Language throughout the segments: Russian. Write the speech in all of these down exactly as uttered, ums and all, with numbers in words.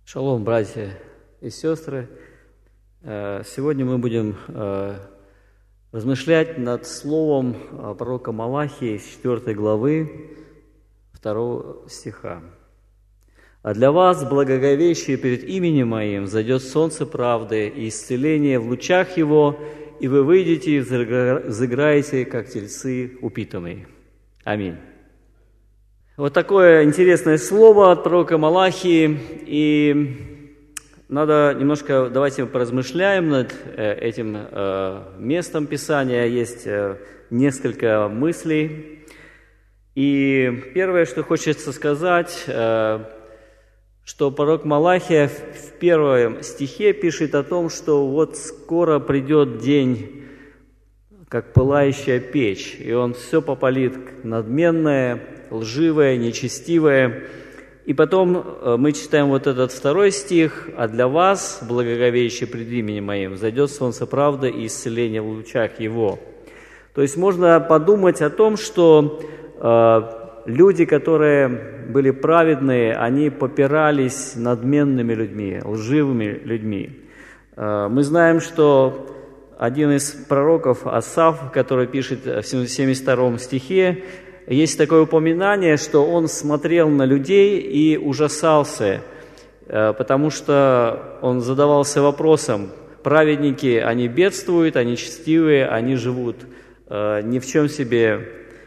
Шалом, братья и сестры. Сегодня мы будем размышлять над словом пророка Малахии из четвёртой главы, второго стиха. «А для вас, благоговеющие перед именем Моим, зайдет солнце правды и исцеление в лучах его, и вы выйдете и взыграете, как тельцы упитанные». Аминь. Вот такое интересное слово от пророка Малахии, и надо немножко, давайте поразмышляем над этим местом Писания. Есть несколько мыслей, и первое, что хочется сказать, что пророк Малахия в первом стихе пишет о том, что вот скоро придет день, как пылающая печь, и он все попалит надменное, лживое, нечестивое. И потом мы читаем вот этот второй стих: «А для вас, благоговеющие пред именем Моим, зайдет солнце правды и исцеление в лучах его». То есть можно подумать о том, что э, люди, которые были праведные, они попирались надменными людьми, лживыми людьми. Э, мы знаем, что один из пророков, Асаф, который пишет в семьдесят втором стихе, есть такое упоминание, что он смотрел на людей и ужасался, потому что он задавался вопросом: праведники, они бедствуют, они честивые, они живут ни в чем себе,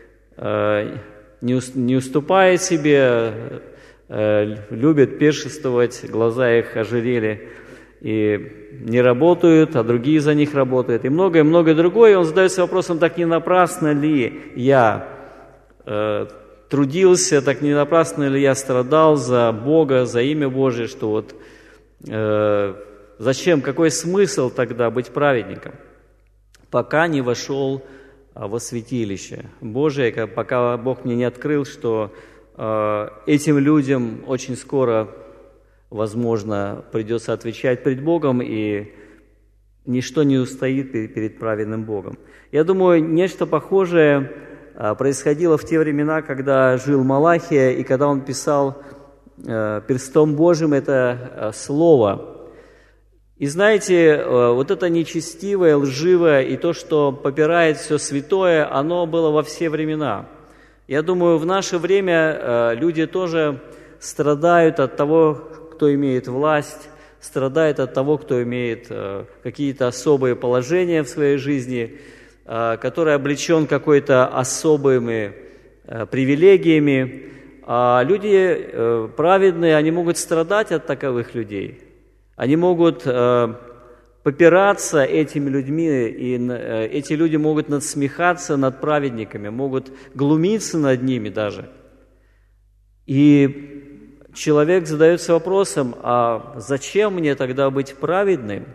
не уступая себе, любят пиршествовать, глаза их ожирели, и не работают, а другие за них работают, и многое-многое другое. И он задается вопросом: так не напрасно ли я э, трудился, так не напрасно ли я страдал за Бога, за имя Божие, что вот э, зачем, какой смысл тогда быть праведником, пока не вошел во святилище Божие, пока Бог мне не открыл, что э, этим людям очень скоро, возможно, придется отвечать перед Богом, и ничто не устоит перед праведным Богом. Я думаю, нечто похожее происходило в те времена, когда жил Малахия, и когда он писал перстом Божьим это слово. И знаете, вот это нечестивое, лживое и то, что попирает все святое, оно было во все времена. Я думаю, в наше время люди тоже страдают от того, кто имеет власть, страдает от того, кто имеет э, какие-то особые положения в своей жизни, э, который облечен какой-то особыми э, привилегиями. А люди э, праведные, они могут страдать от таковых людей. Они могут э, попираться этими людьми, и э, эти люди могут надсмехаться над праведниками, могут глумиться над ними даже. И человек задается вопросом: а зачем мне тогда быть праведным?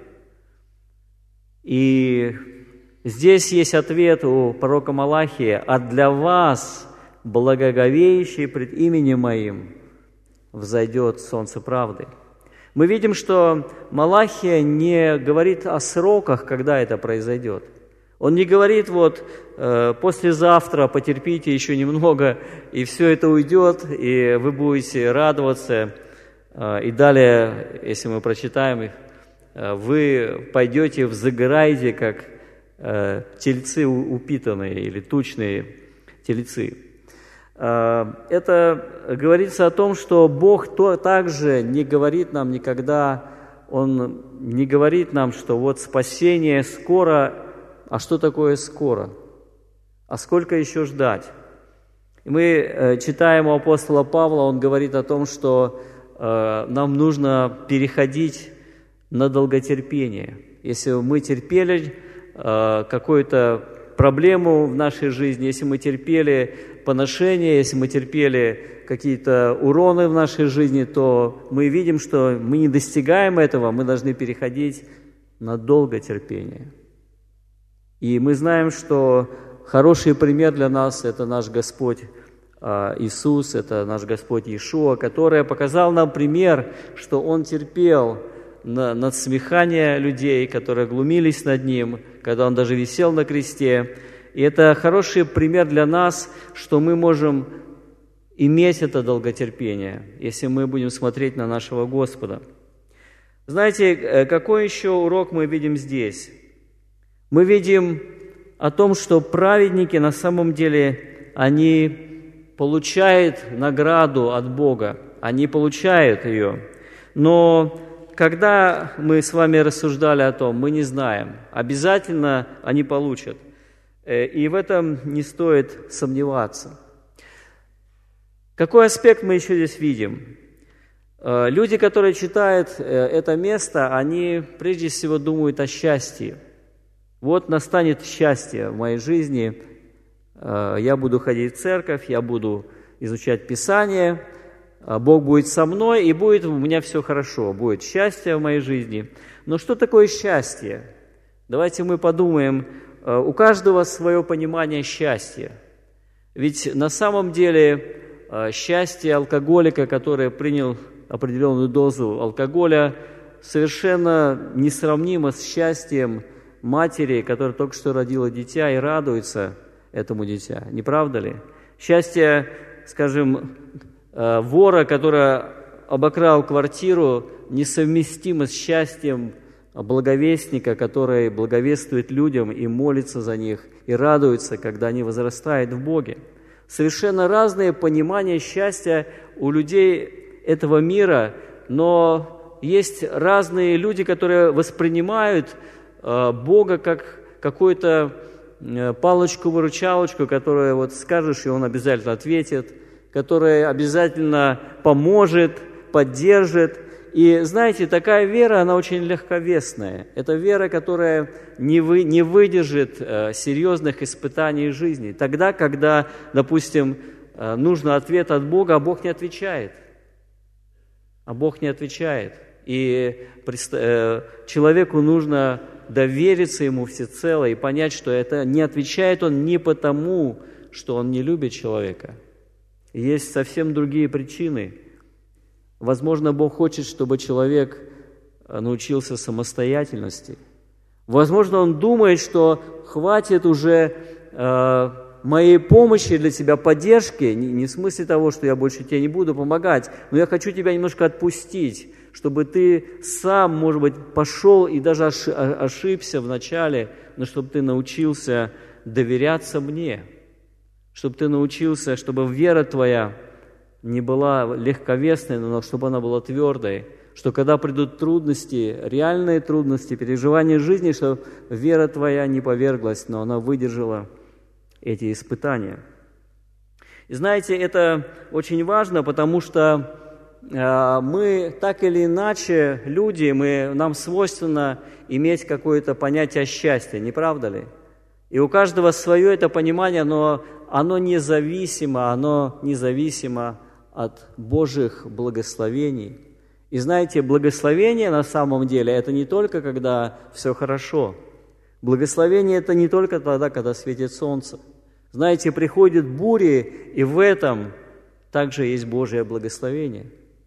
И здесь есть ответ у пророка Малахия: «А для вас, благоговеющие пред именем Моим, взойдет солнце правды». Мы видим, что Малахия не говорит о сроках, когда это произойдет. Он не говорит: вот э, послезавтра потерпите еще немного, и все это уйдет, и вы будете радоваться. Э, и далее, если мы прочитаем, э, вы пойдете, взыграете, как э, тельцы упитанные или тучные тельцы. Э, это говорится о том, что Бог то, также не говорит нам никогда, Он не говорит нам, что вот спасение скоро. А что такое скоро? А сколько еще ждать? И мы э, читаем у апостола Павла, он говорит о том, что э, нам нужно переходить на долготерпение. Если мы терпели э, какую-то проблему в нашей жизни, если мы терпели поношение, если мы терпели какие-то уроны в нашей жизни, то мы видим, что мы не достигаем этого, мы должны переходить на долготерпение. И мы знаем, что хороший пример для нас – это наш Господь Иисус, это наш Господь Иешуа, который показал нам пример, что Он терпел надсмехание людей, которые глумились над Ним, когда Он даже висел на кресте. И это хороший пример для нас, что мы можем иметь это долготерпение, если мы будем смотреть на нашего Господа. Знаете, какой еще урок мы видим здесь? Мы видим о том, что праведники на самом деле, они получают награду от Бога, они получают ее. Но когда мы с вами рассуждали о том, мы не знаем, обязательно они получат. И в этом не стоит сомневаться. Какой аспект мы еще здесь видим? Люди, которые читают это место, они прежде всего думают о счастье. Вот настанет счастье в моей жизни, я буду ходить в церковь, я буду изучать Писание, Бог будет со мной, и будет у меня все хорошо, будет счастье в моей жизни. Но что такое счастье? Давайте мы подумаем, у каждого свое понимание счастья. Ведь на самом деле счастье алкоголика, который принял определенную дозу алкоголя, совершенно несравнимо с счастьем матери, которая только что родила дитя и радуется этому дитя. Не правда ли? Счастье, скажем, вора, который обокрал квартиру, несовместимо с счастьем благовестника, который благовествует людям и молится за них, и радуется, когда они возрастают в Боге. Совершенно разные понимания счастья у людей этого мира, но есть разные люди, которые воспринимают Бога как какую-то палочку-выручалочку, которую вот скажешь, и Он обязательно ответит, которая обязательно поможет, поддержит. И знаете, такая вера, она очень легковесная. Это вера, которая не, вы, не выдержит э, серьезных испытаний жизни. Тогда, когда, допустим, э, нужен ответ от Бога, а Бог не отвечает. А Бог не отвечает. И э, человеку нужно довериться Ему всецело и понять, что это не отвечает Он не потому, что Он не любит человека. Есть совсем другие причины. Возможно, Бог хочет, чтобы человек научился самостоятельности. Возможно, Он думает, что хватит уже э, моей помощи для тебя, поддержки, не, не в смысле того, что я больше тебе не буду помогать, но я хочу тебя немножко отпустить, чтобы ты сам, может быть, пошел и даже ошибся вначале, но чтобы ты научился доверяться мне, чтобы ты научился, чтобы вера твоя не была легковесной, но чтобы она была твердой, что когда придут трудности, реальные трудности, переживания жизни, что вера твоя не поверглась, но она выдержала эти испытания. И знаете, это очень важно, потому что э, мы так или иначе, люди, мы, нам свойственно иметь какое-то понятие счастья, не правда ли? И у каждого свое это понимание, но оно независимо, оно независимо от Божьих благословений. И знаете, благословение на самом деле это не только когда все хорошо. Благословение это не только тогда, когда светит солнце. Знаете, приходят бури, и в этом также есть Божье благословение.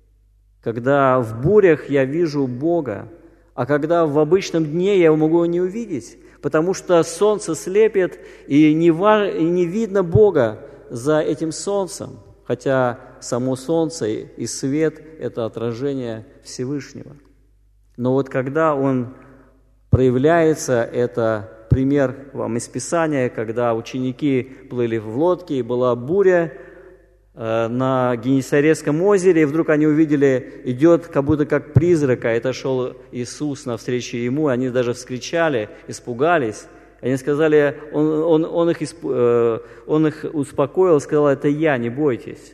Когда в бурях я вижу Бога, а когда в обычном дне я могу его не увидеть, потому что солнце слепит, и не, и не видно Бога за этим солнцем, хотя само солнце и свет – это отражение Всевышнего. Но вот когда он проявляется, это пример вам из Писания, когда ученики плыли в лодке, и была буря э, на Генесарецком озере, и вдруг они увидели, идет как будто как призрак, а это шел Иисус навстречу ему, и они даже вскричали, испугались. Они сказали, он, он, он, их, э, он их успокоил, сказал, это я, не бойтесь.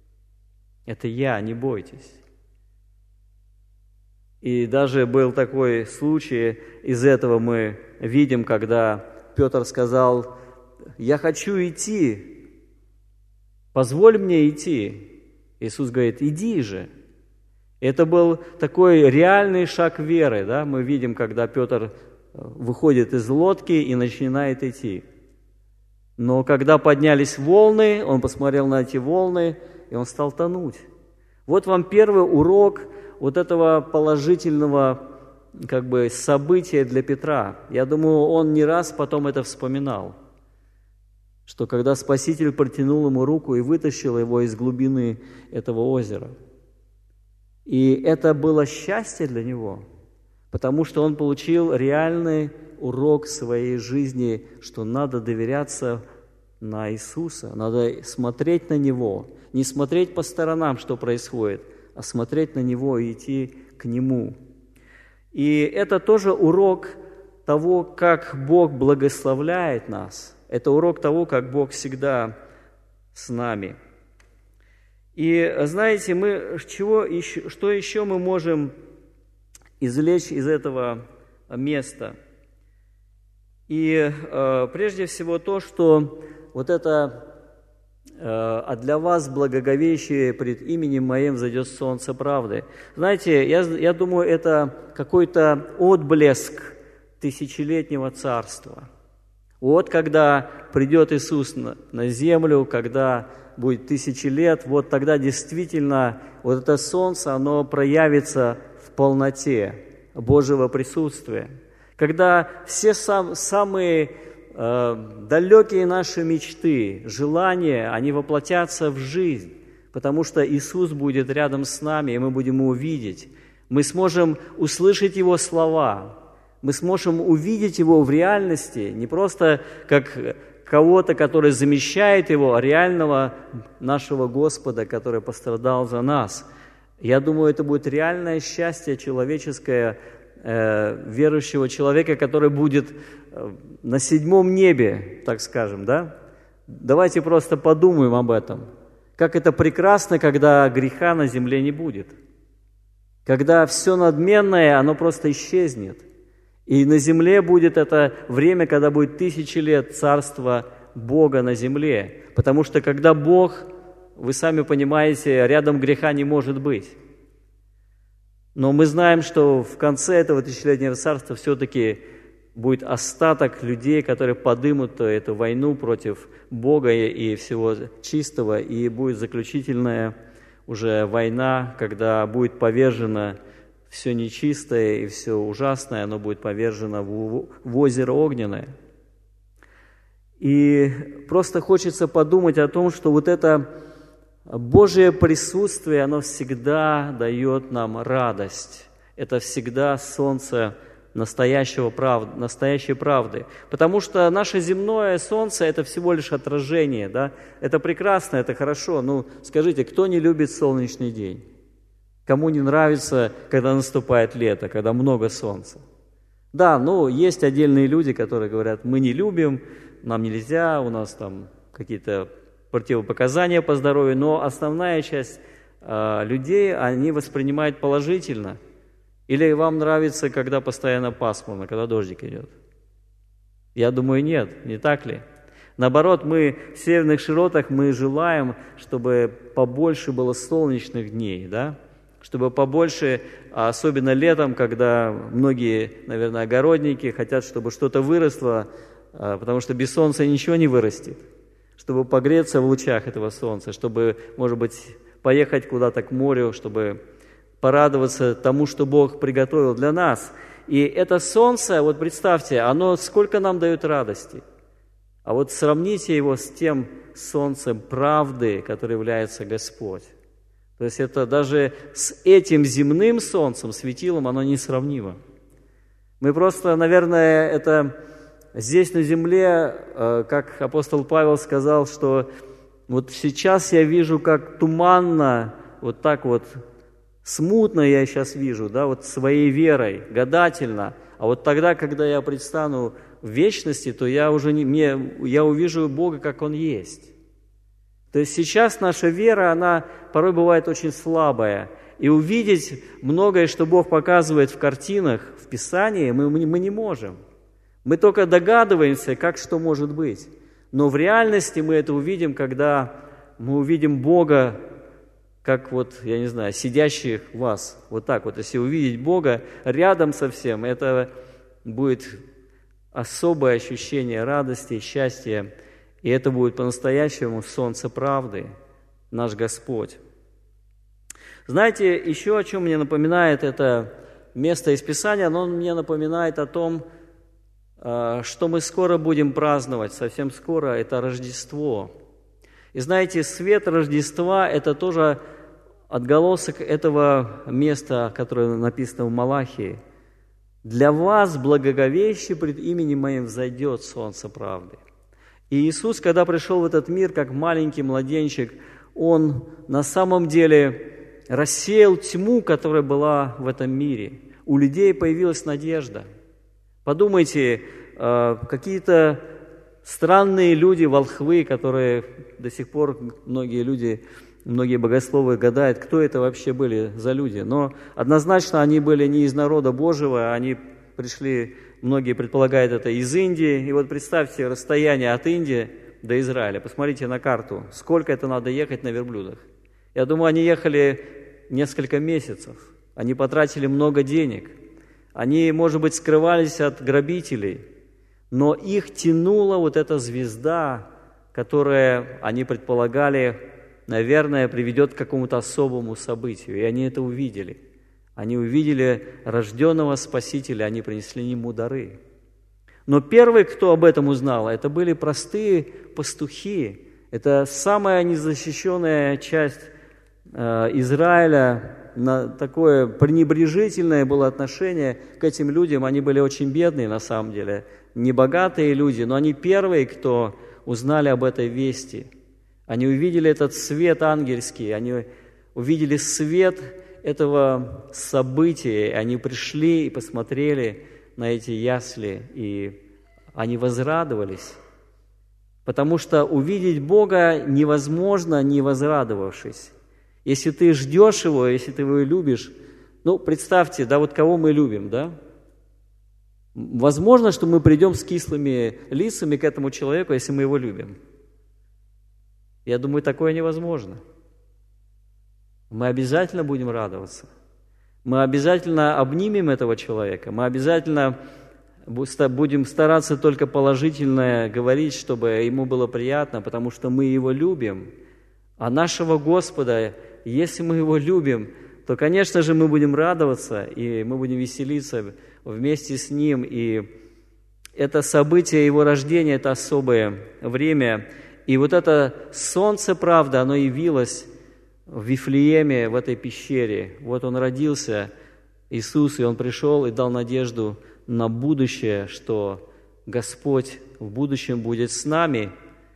Это я, не бойтесь. И даже был такой случай, из этого мы видим, когда Петр сказал, я хочу идти, позволь мне идти. Иисус говорит, иди же. Это был такой реальный шаг веры, да? Мы видим, когда Петр выходит из лодки и начинает идти. Но когда поднялись волны, он посмотрел на эти волны, и он стал тонуть. Вот вам первый урок вот этого положительного как бы события для Петра. Я думаю, он не раз потом это вспоминал. что когда Спаситель протянул ему руку и вытащил его из глубины этого озера. И это было счастье для него, потому что он получил реальный урок своей жизни, что надо доверяться на Иисуса, надо смотреть на Него, не смотреть по сторонам, что происходит, а смотреть на Него и идти к Нему. И это тоже урок того, как Бог благословляет нас. Это урок того, как Бог всегда с нами. И знаете, мы, чего еще, что еще мы можем извлечь из этого места? И э, прежде всего то, что вот это э, «А для вас, благоговеющие, пред именем Моим взойдет солнце правды». Знаете, я, я думаю, это какой-то отблеск тысячелетнего царства. Вот когда придет Иисус на, на землю, когда будет тысячи лет, вот тогда действительно вот это солнце, оно проявится в полноте Божьего присутствия. Когда все сам, самые э, далекие наши мечты, желания, они воплотятся в жизнь, потому что Иисус будет рядом с нами, и мы будем Его видеть. Мы сможем услышать Его слова, мы сможем увидеть Его в реальности, не просто как кого-то, который замещает Его, а реального нашего Господа, который пострадал за нас. Я думаю, это будет реальное счастье человеческое, э, верующего человека, который будет э, на седьмом небе, так скажем, да? Давайте просто подумаем об этом. Как это прекрасно, когда греха на земле не будет. Когда все надменное, оно просто исчезнет. И на земле будет это время, когда будет тысячи лет царства Бога на земле. Потому что когда Бог, вы сами понимаете, рядом греха не может быть. Но мы знаем, что в конце этого тысячелетнего царства все-таки будет остаток людей, которые подымут эту войну против Бога и всего чистого, и будет заключительная уже война, когда будет повержено все нечистое и все ужасное, оно будет повержено в, в озеро огненное. И просто хочется подумать о том, что вот это Божье присутствие, оно всегда дает нам радость. Это всегда солнце настоящего прав... настоящей правды. Потому что наше земное солнце – это всего лишь отражение. Да? Это прекрасно, это хорошо. Ну, скажите, кто не любит солнечный день? Кому не нравится, когда наступает лето, когда много солнца? Да, ну, есть отдельные люди, которые говорят, мы не любим, нам нельзя, у нас там какие-то противопоказания по здоровью, но основная часть э, людей, они воспринимают положительно. Или вам нравится, когда постоянно пасмурно, когда дождик идет? Я думаю, нет, не так ли? Наоборот, мы в северных широтах, мы желаем, чтобы побольше было солнечных дней, да? Чтобы побольше, особенно летом, когда многие, наверное, огородники хотят, чтобы что-то выросло, потому что без солнца ничего не вырастет. Чтобы погреться в лучах этого солнца, чтобы, может быть, поехать куда-то к морю, чтобы порадоваться тому, что Бог приготовил для нас. И это солнце, вот представьте, оно сколько нам дает радости. А вот сравните его с тем солнцем правды, которое является Господь. То есть это даже с этим земным солнцем, светилом, оно несравнимо. Мы просто, наверное, это здесь на земле, как апостол Павел сказал, что вот сейчас я вижу, как туманно, вот так вот смутно я сейчас вижу, да, вот своей верой, гадательно. А вот тогда, когда я предстану в вечности, то я уже не, мне, я увижу Бога, как Он есть. То есть сейчас наша вера, она порой бывает очень слабая. И увидеть многое, что Бог показывает в картинах, в Писании, мы, мы не можем. Мы только догадываемся, как что может быть. Но в реальности мы это увидим, когда мы увидим Бога, как вот, я не знаю, сидящих вас. Вот так вот, если увидеть Бога рядом со всем, это будет особое ощущение радости, счастья. И это будет по-настоящему солнце правды, наш Господь. Знаете, еще о чем мне напоминает это место из Писания, оно мне напоминает о том, что мы скоро будем праздновать, совсем скоро, это Рождество. И знаете, свет Рождества – это тоже отголосок этого места, которое написано в Малахии. «Для вас, благоговеющий пред именем Моим, взойдет солнце правды». И Иисус, когда пришел в этот мир, как маленький младенчик, Он на самом деле рассеял тьму, которая была в этом мире. У людей появилась надежда. Подумайте, какие-то странные люди, волхвы, которые до сих пор многие люди, многие богословы гадают, кто это вообще были за люди. Но однозначно они были не из народа Божьего, они пришли, многие предполагают, это из Индии. И вот представьте расстояние от Индии до Израиля. Посмотрите на карту, сколько это надо ехать на верблюдах. Я думаю, они ехали несколько месяцев, они потратили много денег. Они, может быть, скрывались от грабителей, но их тянула вот эта звезда, которая, они предполагали, наверное, приведет к какому-то особому событию. И они это увидели. Они увидели рожденного Спасителя, они принесли ему дары. Но первый, кто об этом узнал, это были простые пастухи. Это самая незащищенная часть э, Израиля. На такое пренебрежительное было отношение к этим людям. Они были очень бедные на самом деле, небогатые люди, но они первые, кто узнали об этой вести. Они увидели этот свет ангельский, они увидели свет этого события, они пришли и посмотрели на эти ясли, и они возрадовались. Потому что увидеть Бога невозможно, не возрадовавшись. Если ты ждешь Его, если ты Его любишь, ну, представьте, да, вот кого мы любим, да? Возможно, что мы придем с кислыми лицами к этому человеку, если мы Его любим. Я думаю, такое невозможно. Мы обязательно будем радоваться. Мы обязательно обнимем этого человека. Мы обязательно будем стараться только положительное говорить, чтобы ему было приятно, потому что мы Его любим. А нашего Господа, если мы Его любим, то, конечно же, мы будем радоваться, и мы будем веселиться вместе с Ним. И это событие Его рождения, это особое время. И вот это солнце, правда, оно явилось в Вифлееме, в этой пещере. Вот Он родился, Иисус, и Он пришел и дал надежду на будущее, что Господь в будущем будет с нами.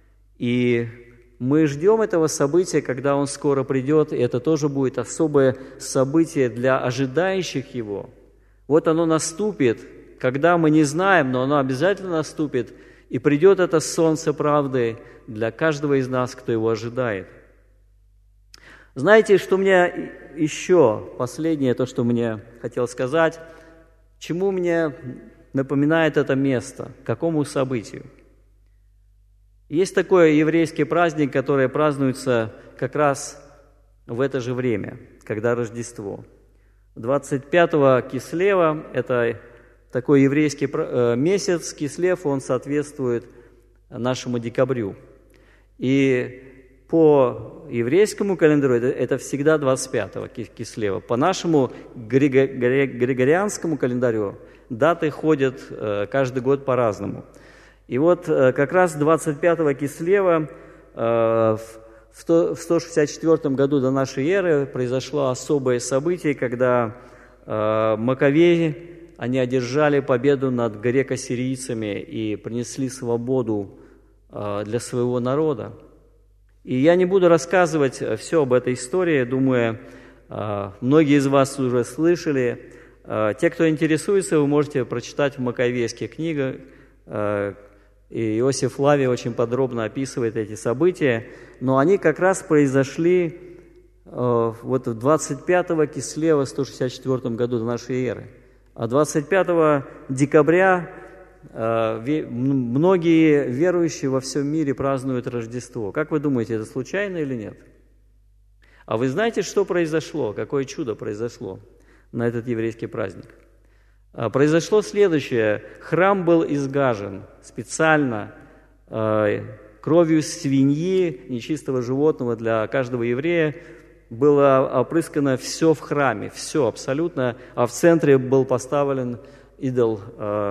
И мы ждем этого события, когда Он скоро придет, и это тоже будет особое событие для ожидающих Его. Вот оно наступит, когда мы не знаем, но оно обязательно наступит, и придет это солнце правды для каждого из нас, кто его ожидает. Знаете, что мне еще, последнее, то, что мне хотел сказать, чему мне напоминает это место, какому событию? Есть такой еврейский праздник, который празднуется как раз в это же время, когда Рождество. двадцать пятого Кислева, это такой еврейский месяц, Кислев, он соответствует нашему декабрю. И по еврейскому календарю это, это всегда двадцать пятого Кислева. По нашему григорианскому календарю даты ходят каждый год по-разному. И вот как раз двадцать пятого Кислева в сто шестьдесят четвёртом году до нашей эры произошло особое событие, когда Маковеи, они одержали победу над греко-сирийцами и принесли свободу для своего народа. И я не буду рассказывать все об этой истории, думаю, многие из вас уже слышали. Те, кто интересуется, вы можете прочитать в Маковейских книгах. И Иосиф Флавий очень подробно описывает эти события. Но они как раз произошли вот в двадцать пятого Кислева в сто шестьдесят четвёртом году до нашей эры. А двадцать пятого декабря многие верующие во всем мире празднуют Рождество. Как вы думаете, это случайно или нет? А вы знаете, что произошло? Какое чудо произошло на этот еврейский праздник? Произошло следующее. Храм был изгажен специально кровью свиньи, нечистого животного для каждого еврея. Было опрыскано все в храме, все абсолютно. А в центре был поставлен идол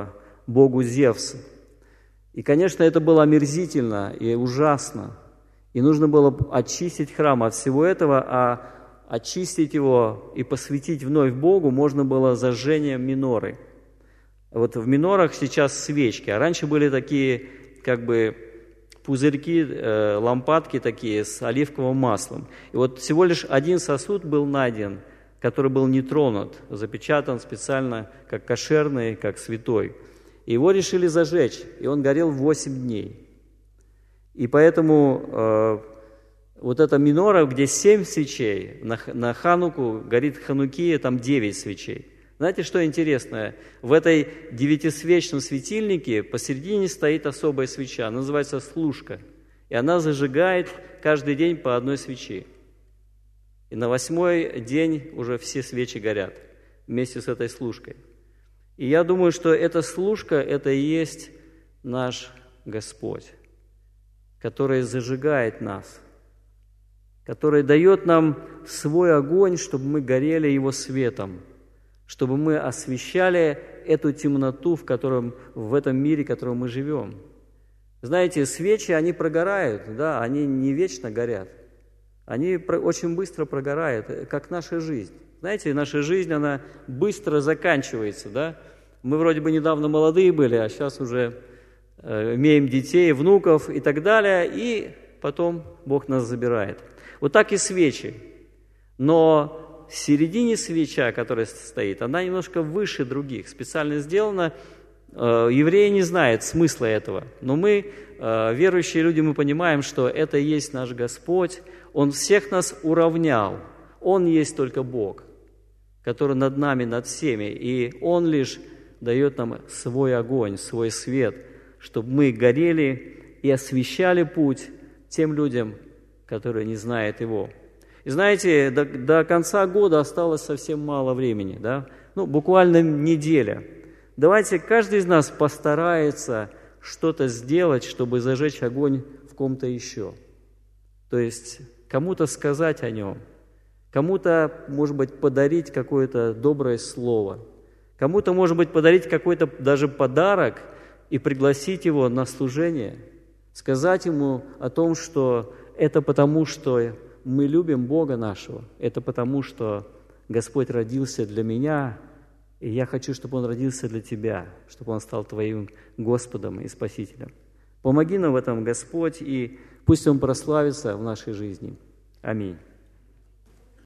богу Зевсу. И, конечно, это было омерзительно и ужасно. И нужно было очистить храм от всего этого, а очистить его и посвятить вновь Богу можно было зажжением миноры. Вот в минорах сейчас свечки, а раньше были такие как бы пузырьки, э, лампадки такие с оливковым маслом. И вот всего лишь один сосуд был найден, который был не тронут, запечатан специально как кошерный, как святой. И его решили зажечь, и он горел восемь дней. И поэтому э, вот эта минора, где семь свечей, на, на Хануку горит Ханукия, там девять свечей. Знаете, что интересно? В этой девятисвечном светильнике посередине стоит особая свеча, она называется служка. И она зажигает каждый день по одной свечи. И на восьмой день уже все свечи горят вместе с этой служкой. И я думаю, что эта служка, это и есть наш Господь, который зажигает нас, который дает нам свой огонь, чтобы мы горели Его светом, чтобы мы освещали эту темноту, в, котором, в этом мире, в котором мы живем. Знаете, свечи, они прогорают, да, они не вечно горят. Они очень быстро прогорают, как наша жизнь. Знаете, наша жизнь, она быстро заканчивается, да. Мы вроде бы недавно молодые были, а сейчас уже э, имеем детей, внуков и так далее, и потом Бог нас забирает. Вот так и свечи. Но в середине свеча, которая стоит, она немножко выше других, специально сделана. Евреи не знают смысла этого, но мы, верующие люди, мы понимаем, что это и есть наш Господь. Он всех нас уравнял. Он есть только Бог, который над нами, над всеми. И Он лишь дает нам свой огонь, свой свет, чтобы мы горели и освещали путь тем людям, которые не знают Его. И знаете, до, до конца года осталось совсем мало времени, да? Ну, буквально неделя. Давайте каждый из нас постарается что-то сделать, чтобы зажечь огонь в ком-то еще. То есть кому-то сказать о нем, кому-то, может быть, подарить какое-то доброе слово, кому-то, может быть, подарить какой-то даже подарок и пригласить его на служение, сказать ему о том, что это потому, что мы любим Бога нашего, это потому, что Господь родился для меня, и я хочу, чтобы Он родился для тебя, чтобы Он стал твоим Господом и Спасителем. Помоги нам в этом, Господь, и пусть Он прославится в нашей жизни. Аминь.